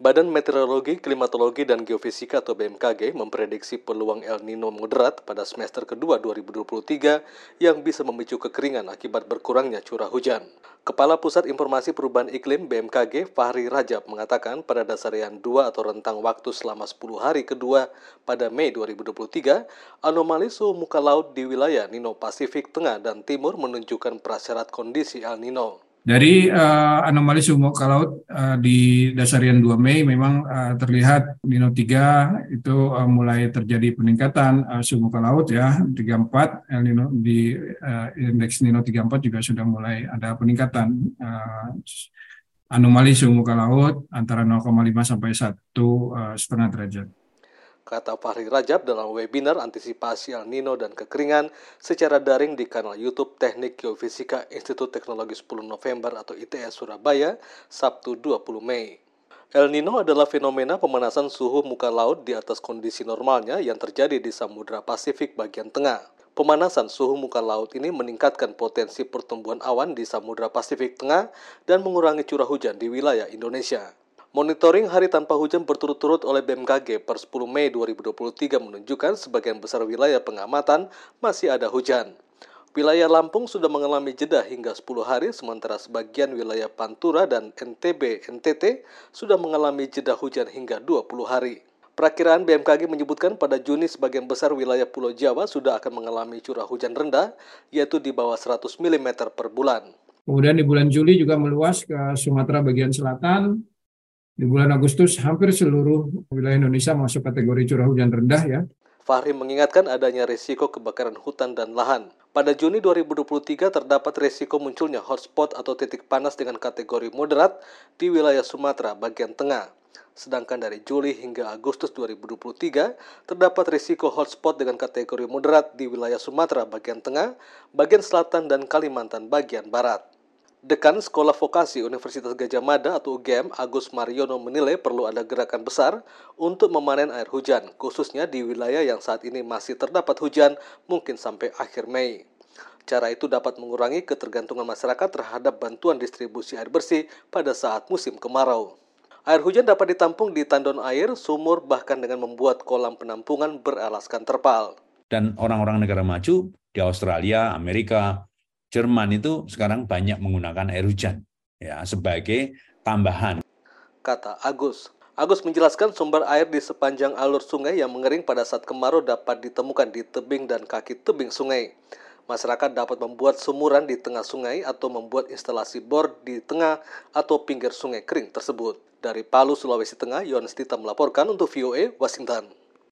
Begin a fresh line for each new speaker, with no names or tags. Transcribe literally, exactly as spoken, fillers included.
Badan Meteorologi, Klimatologi, dan Geofisika atau B M K G memprediksi peluang El Nino moderat pada semester kedua dua ribu dua puluh tiga yang bisa memicu kekeringan akibat berkurangnya curah hujan. Kepala Pusat Informasi Perubahan Iklim B M K G, Fahri Rajab, mengatakan pada dasarian dua atau rentang waktu selama sepuluh hari kedua pada Mei dua ribu dua puluh tiga, anomali suhu muka laut di wilayah Nino Pasifik Tengah dan Timur menunjukkan prasyarat kondisi El Nino.
Dari uh, anomali suhu muka laut uh, di dasarian dua Mei memang uh, terlihat Nino tiga itu uh, mulai terjadi peningkatan uh, suhu muka laut ya, tiga puluh empat, El Nino di uh, indeks Nino tiga puluh empat juga sudah mulai ada peningkatan uh, anomali suhu muka laut antara nol koma lima sampai satu setengah derajat.
Kata Fahri Rajab dalam webinar antisipasi El Nino dan kekeringan secara daring di kanal YouTube Teknik Geofisika Institut Teknologi sepuluh November atau I T S Surabaya, Sabtu dua puluh Mei. El Nino adalah fenomena pemanasan suhu muka laut di atas kondisi normalnya yang terjadi di Samudra Pasifik bagian tengah. Pemanasan suhu muka laut ini meningkatkan potensi pertumbuhan awan di Samudra Pasifik Tengah dan mengurangi curah hujan di wilayah Indonesia. Monitoring hari tanpa hujan berturut-turut oleh B M K G per sepuluh Mei dua ribu dua puluh tiga menunjukkan sebagian besar wilayah pengamatan masih ada hujan. Wilayah Lampung sudah mengalami jeda hingga sepuluh hari, sementara sebagian wilayah Pantura dan N T B N T T sudah mengalami jeda hujan hingga dua puluh hari. Perakiraan B M K G menyebutkan pada Juni sebagian besar wilayah Pulau Jawa sudah akan mengalami curah hujan rendah, yaitu di bawah seratus milimeter per bulan.
Kemudian di bulan Juli juga meluas ke Sumatera bagian selatan. Di bulan Agustus, hampir seluruh wilayah Indonesia masuk kategori curah hujan rendah ya.
Fahri mengingatkan adanya risiko kebakaran hutan dan lahan. Pada Juni dua ribu dua puluh tiga terdapat risiko munculnya hotspot atau titik panas dengan kategori moderat di wilayah Sumatera bagian tengah. Sedangkan dari Juli hingga Agustus dua ribu dua puluh tiga terdapat risiko hotspot dengan kategori moderat di wilayah Sumatera bagian tengah, bagian selatan, dan Kalimantan bagian barat. Dekan Sekolah Vokasi Universitas Gadjah Mada atau U G M, Agus Mariono menilai perlu ada gerakan besar untuk memanen air hujan, khususnya di wilayah yang saat ini masih terdapat hujan mungkin sampai akhir Mei. Cara itu dapat mengurangi ketergantungan masyarakat terhadap bantuan distribusi air bersih pada saat musim kemarau. Air hujan dapat ditampung di tandon air, sumur, bahkan dengan membuat kolam penampungan beralaskan terpal.
Dan orang-orang negara maju di Australia, Amerika, Jerman itu sekarang banyak menggunakan air hujan ya sebagai tambahan.
Kata Agus. Agus menjelaskan sumber air di sepanjang alur sungai yang mengering pada saat kemarau dapat ditemukan di tebing dan kaki tebing sungai. Masyarakat dapat membuat sumuran di tengah sungai atau membuat instalasi bor di tengah atau pinggir sungai kering tersebut. Dari Palu, Sulawesi Tengah, Yohanes Tita melaporkan untuk V O A Washington.